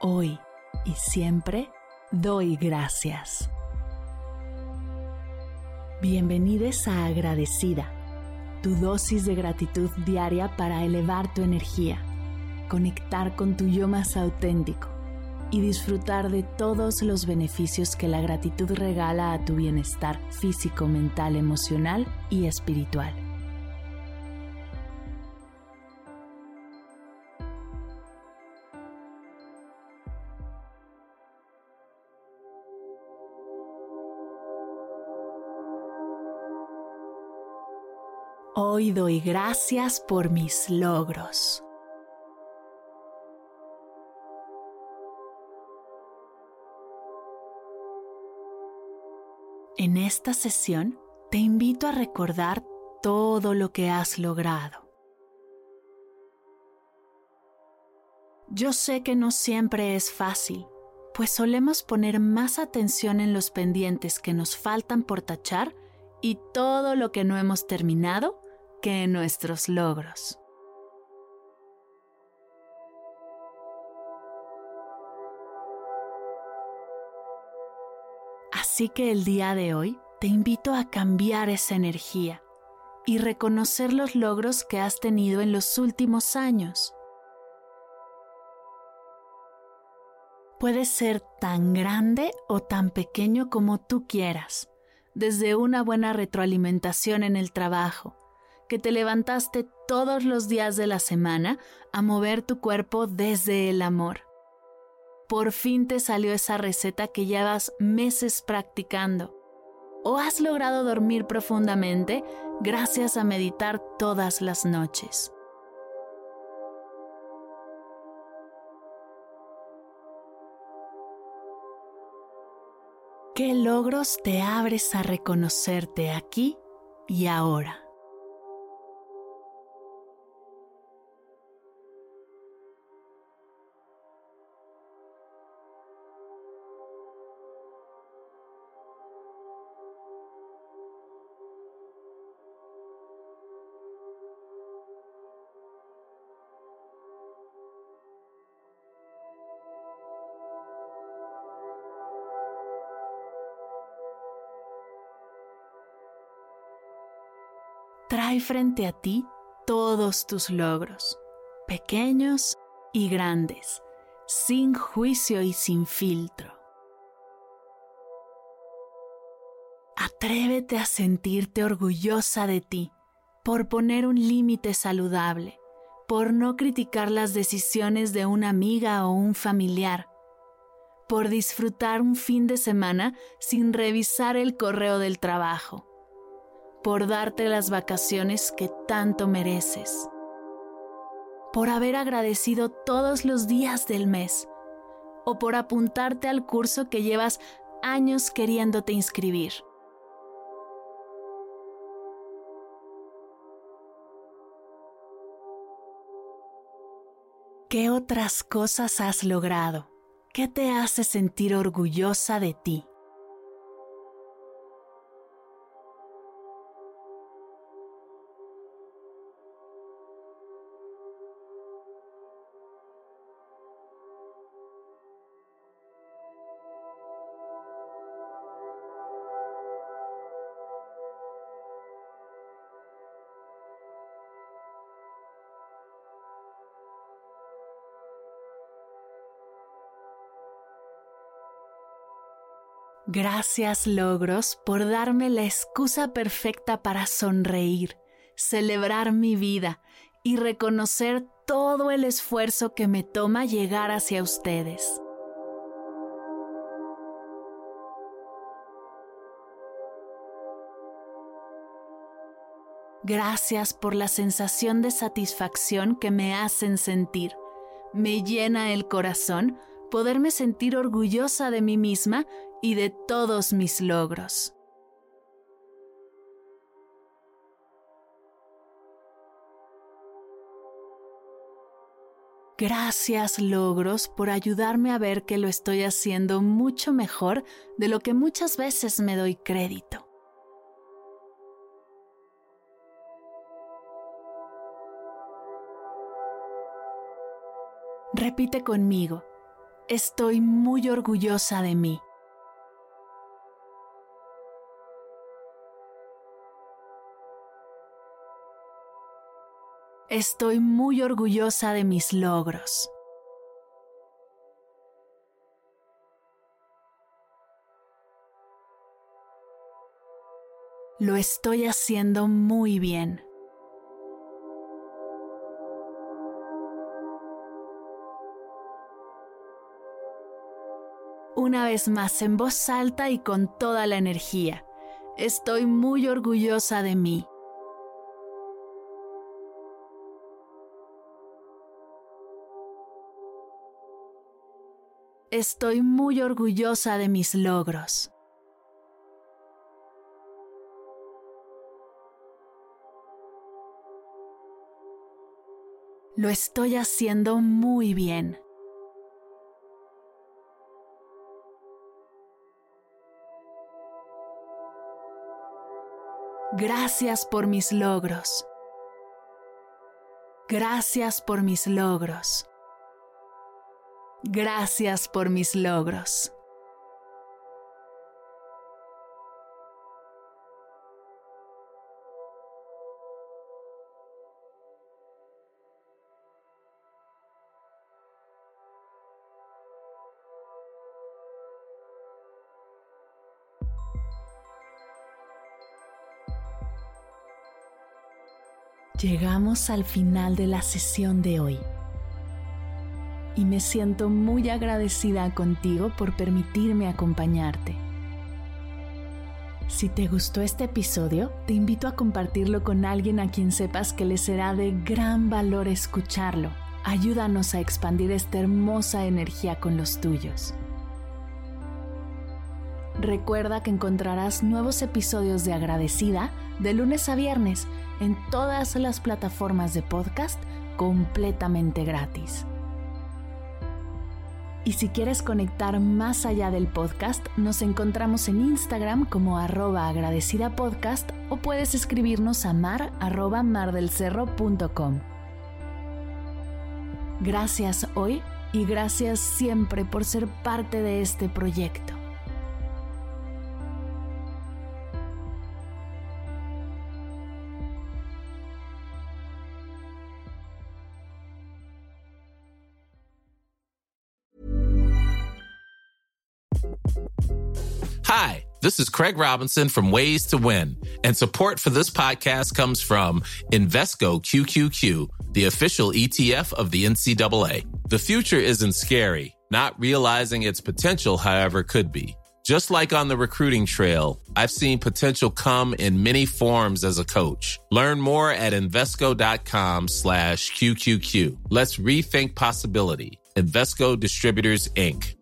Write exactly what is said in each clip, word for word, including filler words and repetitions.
Hoy y siempre doy gracias. Bienvenidos a Agradecida, tu dosis de gratitud diaria para elevar tu energía, conectar con tu yo más auténtico y disfrutar de todos los beneficios que la gratitud regala a tu bienestar físico, mental, emocional y espiritual. Hoy doy gracias por mis logros. En esta sesión te invito a recordar todo lo que has logrado. Yo sé que no siempre es fácil, pues solemos poner más atención en los pendientes que nos faltan por tachar y todo lo que no hemos terminado que en nuestros logros. Así que el día de hoy te invito a cambiar esa energía y reconocer los logros que has tenido en los últimos años. Puede ser tan grande o tan pequeño como tú quieras, desde una buena retroalimentación en el trabajo, que te levantaste todos los días de la semana a mover tu cuerpo desde el amor. Por fin te salió esa receta que llevas meses practicando. O has logrado dormir profundamente gracias a meditar todas las noches. ¿Qué logros te abres a reconocerte aquí y ahora? Trae frente a ti todos tus logros, pequeños y grandes, sin juicio y sin filtro. Atrévete a sentirte orgullosa de ti por poner un límite saludable, por no criticar las decisiones de una amiga o un familiar, por disfrutar un fin de semana sin revisar el correo del trabajo, por darte las vacaciones que tanto mereces, por haber agradecido todos los días del mes o por apuntarte al curso que llevas años queriéndote inscribir. ¿Qué otras cosas has logrado? ¿Qué te hace sentir orgullosa de ti? Gracias, logros, por darme la excusa perfecta para sonreír, celebrar mi vida y reconocer todo el esfuerzo que me toma llegar hacia ustedes. Gracias por la sensación de satisfacción que me hacen sentir. Me llena el corazón poderme sentir orgullosa de mí misma y de todos mis logros. Gracias, logros, por ayudarme a ver que lo estoy haciendo mucho mejor de lo que muchas veces me doy crédito. Repite conmigo. Estoy muy orgullosa de mí. Estoy muy orgullosa de mis logros. Lo estoy haciendo muy bien. Una vez más en voz alta y con toda la energía. Estoy muy orgullosa de mí. Estoy muy orgullosa de mis logros. Lo estoy haciendo muy bien. Gracias por mis logros. Gracias por mis logros. Gracias por mis logros. Llegamos al final de la sesión de hoy y me siento muy agradecida contigo por permitirme acompañarte. Si te gustó este episodio, te invito a compartirlo con alguien a quien sepas que le será de gran valor escucharlo. Ayúdanos a expandir esta hermosa energía con los tuyos. Recuerda que encontrarás nuevos episodios de Agradecida de lunes a viernes en todas las plataformas de podcast completamente gratis. Y si quieres conectar más allá del podcast, nos encontramos en Instagram como arroba agradecidapodcast o puedes escribirnos a mar arroba mardelcerro punto com. Gracias hoy y gracias siempre por ser parte de este proyecto. Hi, this is Craig Robinson from Ways to Win, and support for this podcast comes from Invesco Q Q Q, the official E T F of the N C double A. The future isn't scary. Not realizing its potential, however, could be. Just like on the recruiting trail, I've seen potential come in many forms as a coach. Learn more at Invesco.com slash QQQ. Let's rethink possibility. Invesco Distributors, Incorporated.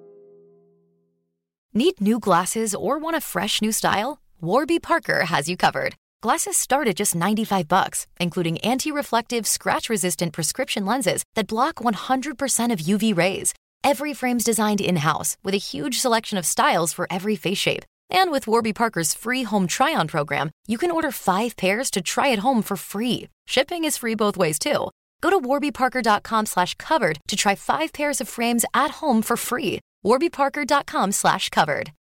Need new glasses or want a fresh new style? Warby Parker has you covered. Glasses start at just ninety-five bucks, including anti-reflective, scratch-resistant prescription lenses that block one hundred percent of U V rays. Every frame's designed in-house with a huge selection of styles for every face shape. And with Warby Parker's free home try-on program, you can order five pairs to try at home for free. Shipping is free both ways, too. Go to warbyparker.com slash covered to try five pairs of frames at home for free. warbyparker.com slash covered.